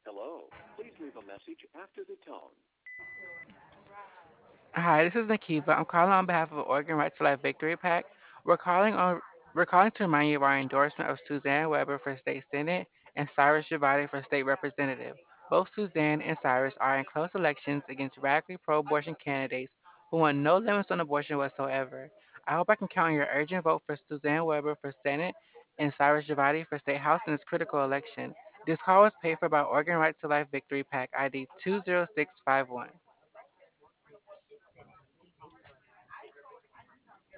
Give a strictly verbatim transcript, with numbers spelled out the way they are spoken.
Hello. Please leave a message after the tone. Hi, this is Nakiba. I'm calling on behalf of Oregon Right to Life Victory PAC. We're calling on we're calling to remind you of our endorsement of Suzanne Weber for State Senate and Cyrus Javati for State Representative. Both Suzanne and Cyrus are in close elections against radically pro-abortion candidates who want no limits on abortion whatsoever. I hope I can count on your urgent vote for Suzanne Weber for Senate and Cyrus Javati for State House in this critical election. This call was paid for by Oregon Right to Life Victory PAC I D two zero six five one.